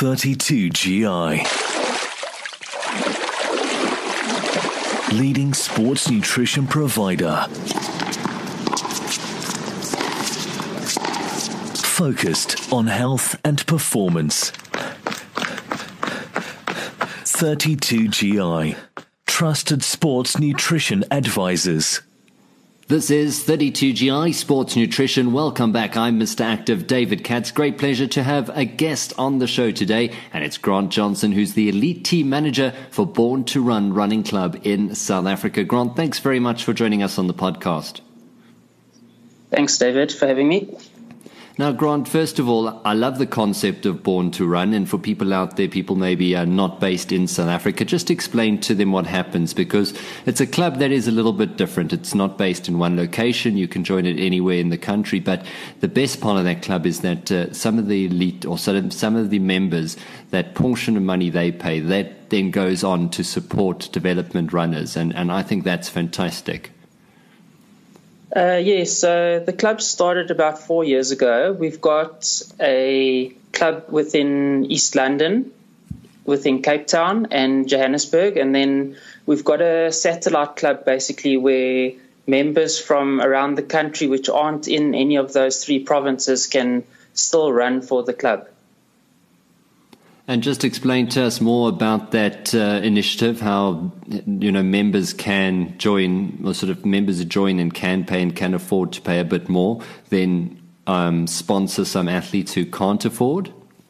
32GI. Leading sports nutrition provider. Focused on health and performance. 32GI. Trusted sports nutrition advisors. This is 32GI Sports Nutrition. Welcome back. I'm Mr. Active, David Katz. Great pleasure to have a guest on the show today, and it's Grant Johnson, who's the elite team manager for Born to Run Running Club in South Africa. Grant, thanks very much for joining us on the podcast. Thanks, David, for having me. Now, Grant, first of all, I love the concept of Born to Run. And for people out there, people maybe are not based in South Africa, just explain to them what happens, because it's a club that is a little bit different. It's not based in one location. You can join it anywhere in the country. But the best part of that club is that some of the elite or some of the members, that portion of money they pay, that then goes on to support development runners. And I think that's fantastic. Yes, so the club started about 4 years ago. We've got a club within East London, within Cape Town and Johannesburg, and then we've got a satellite club basically where members from around the country which aren't in any of those three provinces can still run for the club. And just explain to us more about that initiative, how members can join, or sort of members who join and can pay and can afford to pay a bit more, then sponsor some athletes who can't afford.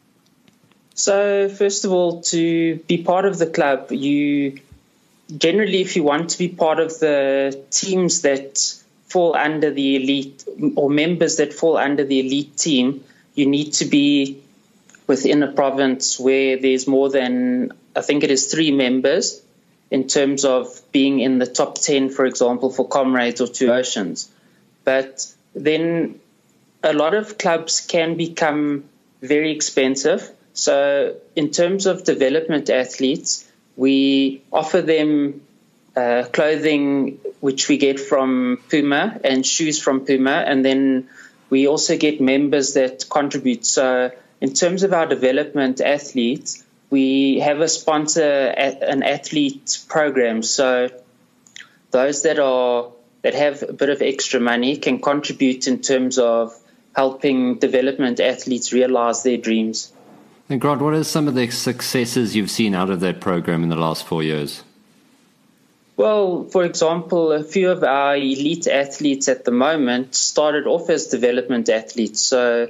So first of all, to be part of the club, you generally, if you want to be part of the teams that fall under the elite or members that fall under the elite team, you need to be within a province where there's more than, I think it is 3 members in terms of being in the top 10, for example, for Comrades or Two Oceans. But then a lot of clubs can become very expensive. So in terms of development athletes, we offer them clothing which we get from Puma and shoes from Puma, and then we also get members that contribute. So in terms of our development athletes, we have a sponsor, an athlete program. So those that have a bit of extra money can contribute in terms of helping development athletes realize their dreams. And Grant, what are some of the successes you've seen out of that program in the last 4 years? Well, for example, a few of our elite athletes at the moment started off as development athletes. So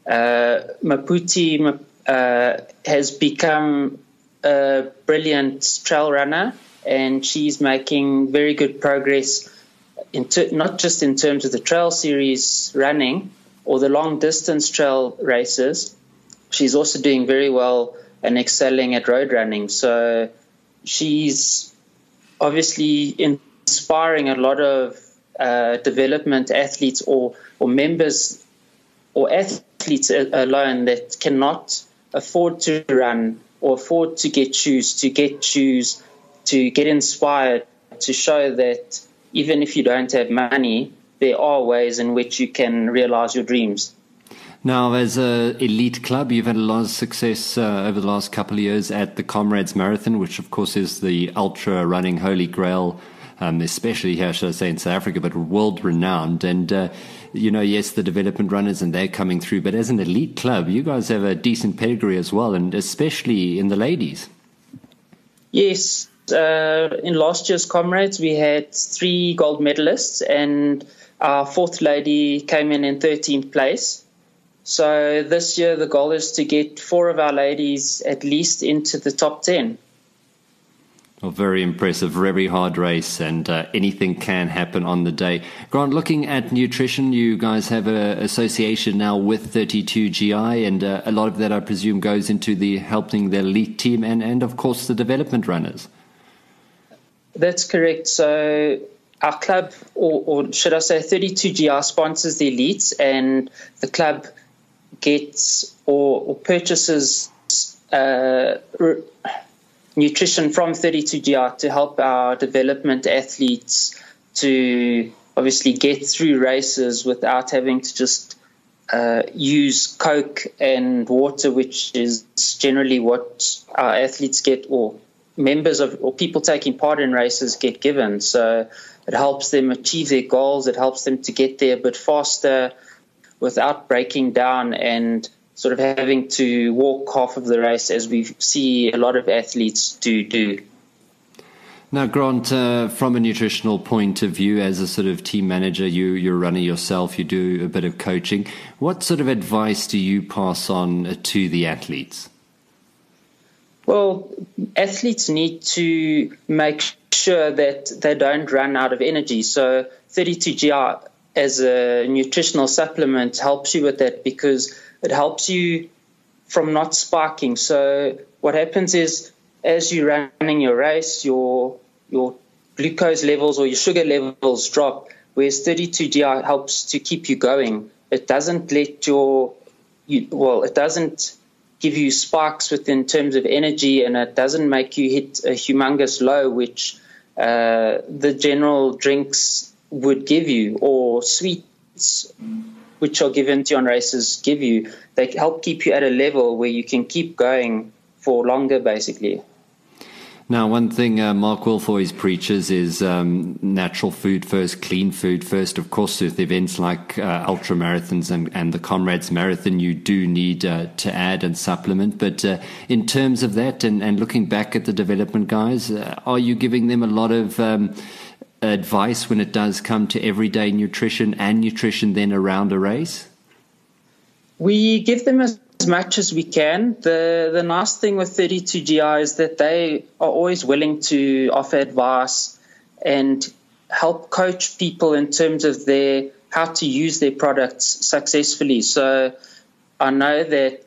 Maputi has become a brilliant trail runner, and she's making very good progress, not just in terms of the trail series running or the long distance trail races. She's also doing very well and excelling at road running. So she's obviously inspiring a lot of development athletes or members or athletes alone that cannot afford to run or afford to get shoes, to get inspired, to show that even if you don't have money, there are ways in which you can realize your dreams. Now, as an elite club, you've had a lot of success over the last couple of years at the Comrades Marathon, which, of course, is the ultra running holy grail, especially here, should I say, in South Africa, but world-renowned. And, yes, the development runners, and they're coming through. But as an elite club, you guys have a decent pedigree as well, and especially in the ladies. Yes. In last year's Comrades, we had 3 gold medalists, and our 4th lady came in 13th place. So this year the goal is to get 4 of our ladies at least into the top 10. Well, very impressive, very hard race, and anything can happen on the day. Grant, looking at nutrition, you guys have an association now with 32GI, and a lot of that, I presume, goes into the helping the elite team and of course, the development runners. That's correct. So our club, or should I say 32GI, sponsors the elites, and the club gets or purchases nutrition from 32GI to help our development athletes to obviously get through races without having to just use Coke and water, which is generally what our athletes get, or members of, or people taking part in races get given. So it helps them achieve their goals. It helps them to get there a bit faster without breaking down and sort of having to walk half of the race, as we see a lot of athletes do. Now, Grant, from a nutritional point of view, as a sort of team manager, you're a runner yourself, you do a bit of coaching. What sort of advice do you pass on to the athletes? Well, athletes need to make sure that they don't run out of energy. So 32GR as a nutritional supplement helps you with that, because it helps you from not spiking. So what happens is, as you're running your race, your glucose levels or your sugar levels drop, whereas 32GR helps to keep you going. It doesn't let it doesn't give you spikes within terms of energy, and it doesn't make you hit a humongous low, which the general drinks would give you, or sweets which are given to you on races give you. They help keep you at a level where you can keep going for longer, basically. Now, one thing Mark Wolf always preaches is natural food first, clean food first. Of course, with events like ultra marathons and the Comrades Marathon, you do need to add and supplement. But in terms of that, and looking back at the development guys, are you giving them a lot of advice when it does come to everyday nutrition and nutrition then around a race? We give them as much as we can. The nice thing with 32GR is that they are always willing to offer advice and help coach people in terms of how to use their products successfully. So I know that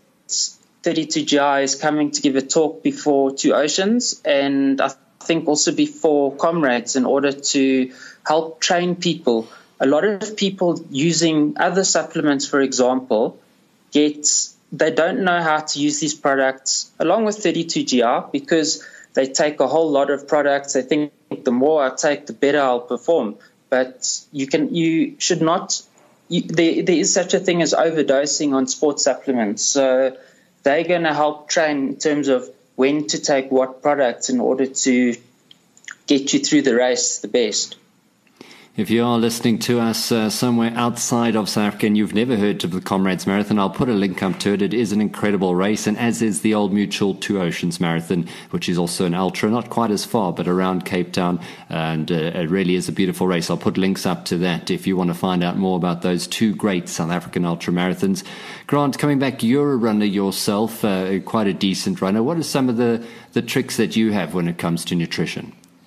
32GR is coming to give a talk before Two Oceans, and I think also before Comrades, in order to help train people. A lot of people using other supplements, for example, they don't know how to use these products along with 32GR, because they take a whole lot of products. They think the more I take, the better I'll perform. But you should not. There is such a thing as overdosing on sports supplements. So they're going to help train in terms of when to take what products in order to get you through the race the best. If you are listening to us somewhere outside of South Africa and you've never heard of the Comrades Marathon, I'll put a link up to it. It is an incredible race, and as is the Old Mutual Two Oceans Marathon, which is also an ultra, not quite as far, but around Cape Town, and it really is a beautiful race. I'll put links up to that if you want to find out more about those two great South African ultra marathons. Grant, coming back, you're a runner yourself, quite a decent runner. What are some of the tricks that you have when it comes to nutrition?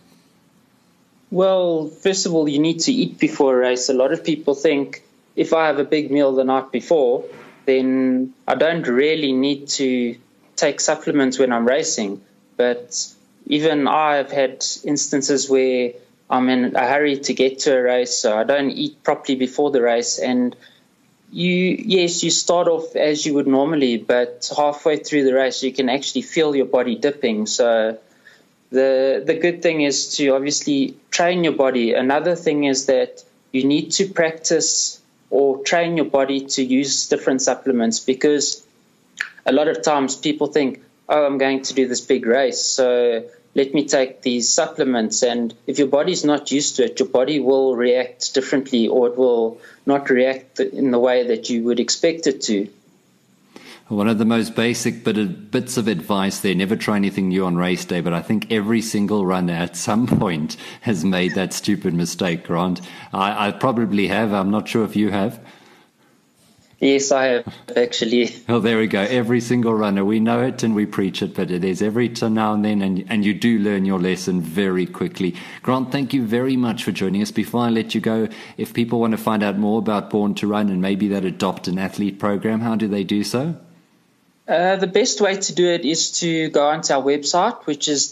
Well, first of all, you need to eat before a race. A lot of people think if I have a big meal the night before, then I don't really need to take supplements when I'm racing. But even I've had instances where I'm in a hurry to get to a race, so I don't eat properly before the race. And you start off as you would normally, but halfway through the race, you can actually feel your body dipping. So the good thing is to obviously train your body. Another thing is that you need to practice or train your body to use different supplements, because a lot of times people think, oh, I'm going to do this big race, so let me take these supplements. And if your body's not used to it, your body will react differently, or it will not react in the way that you would expect it to. One of the most basic bits of advice there, never try anything new on race day, but I think every single runner at some point has made that stupid mistake, Grant. I probably have. I'm not sure if you have. Yes, I have, actually. Well, there we go. Every single runner. We know it and we preach it, but it is every now and then, and you do learn your lesson very quickly. Grant, thank you very much for joining us. Before I let you go, if people want to find out more about Born to Run and maybe that Adopt an Athlete program, how do they do so? The best way to do it is to go onto our website, which is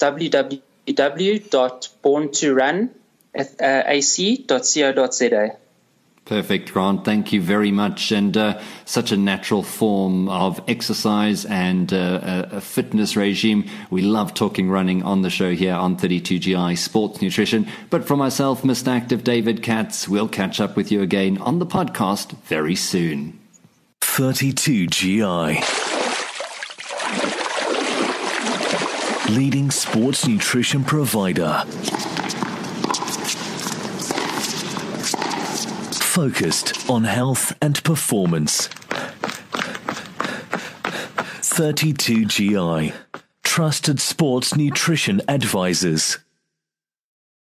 www.borntorun.ac.co.za. Perfect, Grant. Thank you very much. And such a natural form of exercise and a fitness regime. We love talking running on the show here on 32GI Sports Nutrition. But for myself, Mr. Active David Katz, we'll catch up with you again on the podcast very soon. 32GI. Leading sports nutrition provider. Focused on health and performance. 32GI. Trusted sports nutrition advisors.